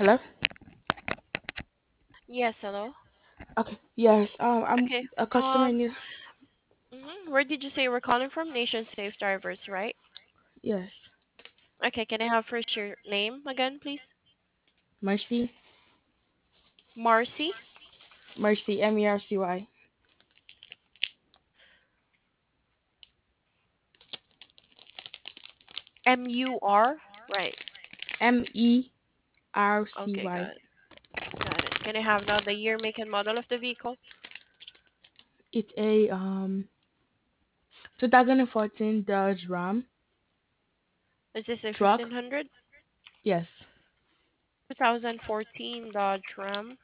Hello? Yes, hello. Okay. Yes. I'm Okay. a customer in Where did you say you were calling from? Nation Safe Drivers, right? Yes. Okay, can I have first your name again, please? Mercy. Marcy? Mercy. Mercy. M-U-R? Right. Okay, Mercy. got it. Got it. Can I have now the year, make, and model of the vehicle? It's a 2014 Dodge Ram Is this a truck. 1500? Yes. 2014 Dodge Ram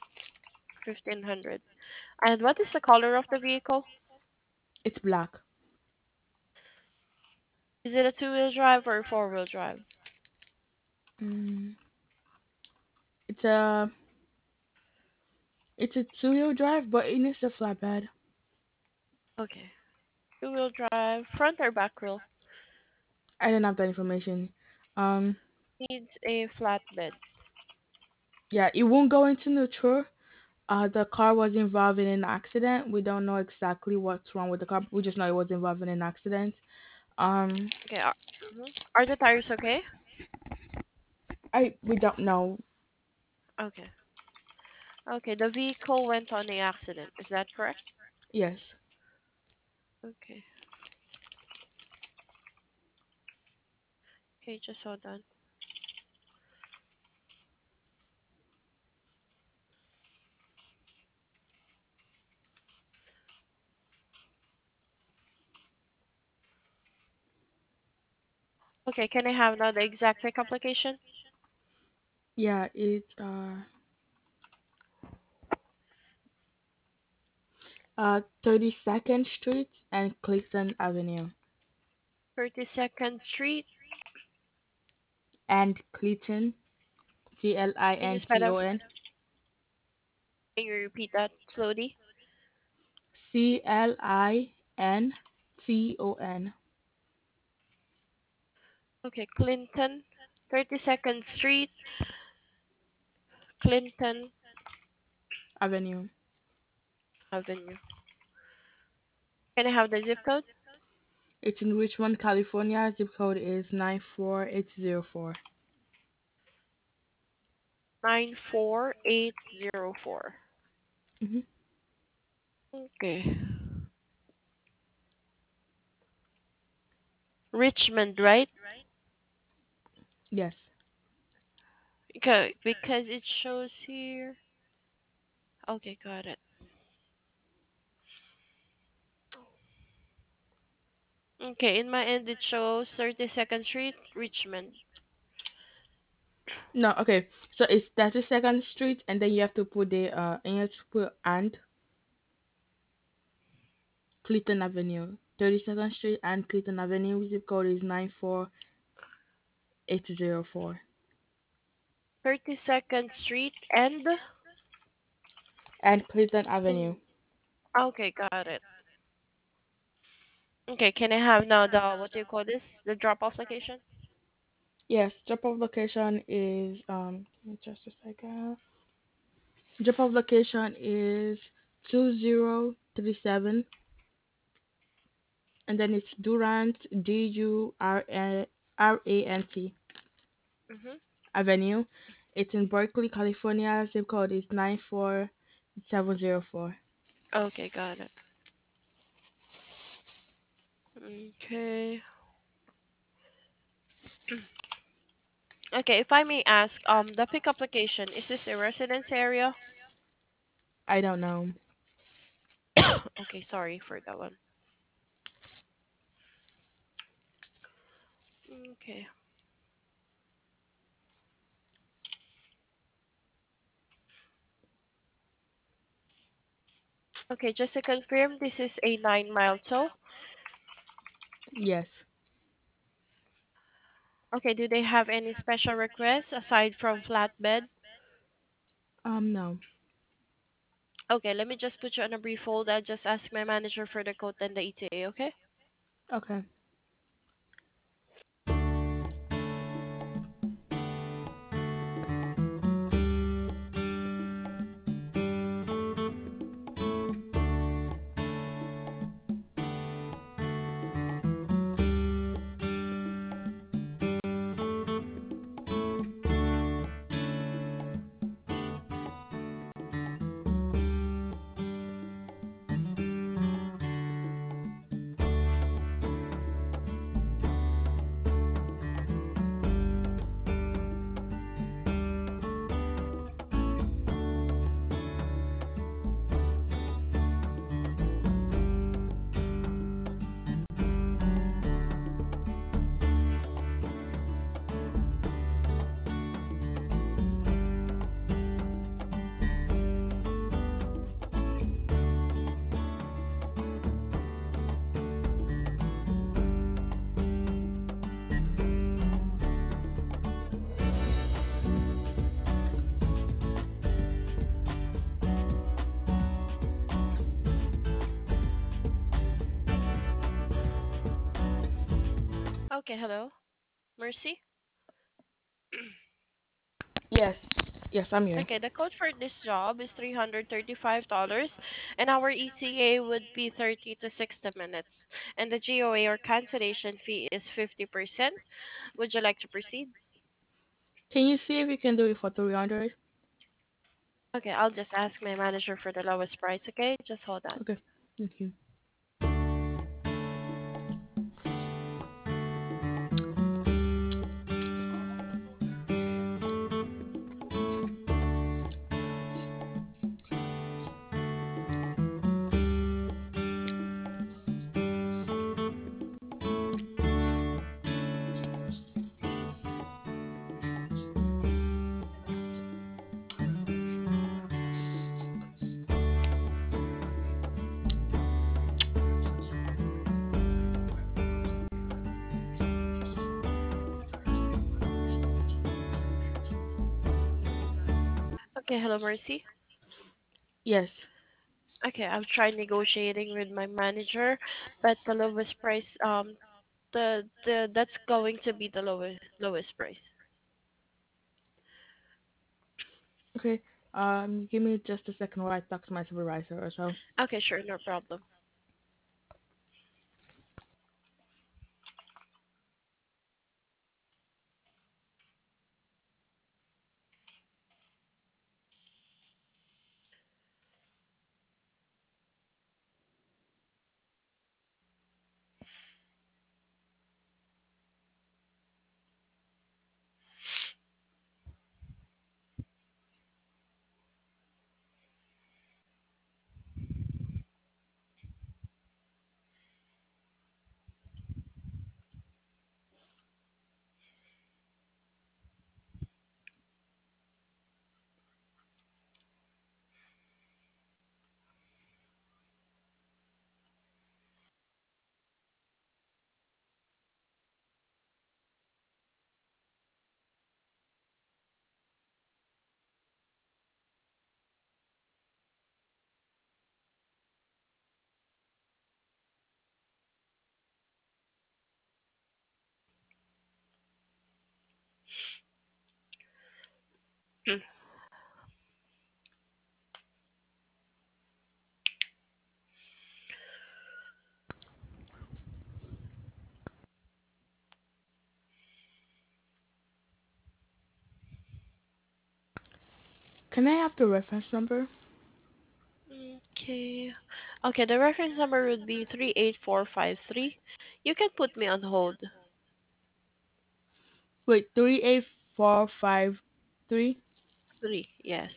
1500. And what is the color of the vehicle? It's black. Is it a two-wheel drive or a four-wheel drive? Mm, it's a it's a two-wheel drive, but it needs a flatbed. Okay. Two-wheel drive, front or back wheel? I don't have that information. Um. Needs a flatbed. Yeah, it won't go into neutral. The car was involved in an accident. We don't know exactly what's wrong with the car. We just know it was involved in an accident. Um, Okay. Are the tires okay? I we don't know. Okay. Okay, the vehicle went on the accident. Is that correct? Yes. Okay. Okay, just hold on. Okay, can I have now the exact pickup location? Yeah, it's 32nd Street and Clinton Avenue 32nd Street. and Clinton Can you spell that? Clinton Can you repeat that slowly? Clinton. Okay, Clinton. 32nd Street, Clinton Avenue. Avenue. Can I have the zip code? It's in Richmond, California. Zip code is 94804. 94804. Mm-hmm. Okay. Richmond, right? Yes. Okay, because it shows here. Okay, got it. Okay, in my end it shows 32nd Street, Richmond. No, okay. So it's 32nd Street, and then you have to put and you have to put and Clinton Avenue. 32nd Street and Clinton Avenue. Zip code is 94804. 32nd Street and And Clinton Avenue. okay, got it. Okay, can I have now the what do you call this? The drop off location? Yes, drop off location is give me just a second. Drop off location is 2037, and then it's Durant Durant Mhm. Avenue. It's in Berkeley, California. Zip code is 94704. Okay, got it. Okay. Okay, if I may ask, the pickup location, is this a residence area? I don't know. Okay, sorry for that one. Okay. Okay, just to confirm, this is a 9 mile tow. Yes. Okay, do they have any special requests aside from flatbed? No. Okay, let me just put you on a brief hold. I'll just ask my manager for the quote and the ETA, okay? Okay. Okay, hello, Mercy. Yes. Yes, I'm here. Okay, the code for this job is $335, and our ETA would be 30 to 60 minutes. And the GOA or cancellation fee is 50%. Would you like to proceed? Can you see if you can do it for 300? Okay, I'll just ask my manager for the lowest price, okay? Just hold on. Okay. Thank you. Okay, hello, Mercy. Yes. Okay, I'll try negotiating with my manager, but the lowest price, the that's going to be the lowest price. Okay. Give me just a second while I talk to my supervisor or so. Okay, sure, no problem. Can I have the reference number? Okay. Okay, the reference number would be 38453. You can put me on hold. Wait, 38453? 3, yes.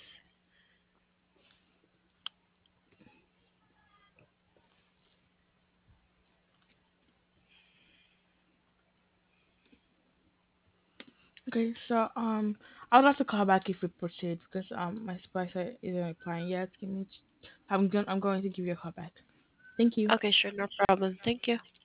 Okay, so I'll have to call back if we proceed because my supervisor isn't replying yet. I'm going to give you a call back. Thank you. Okay, sure, no problem. Thank you.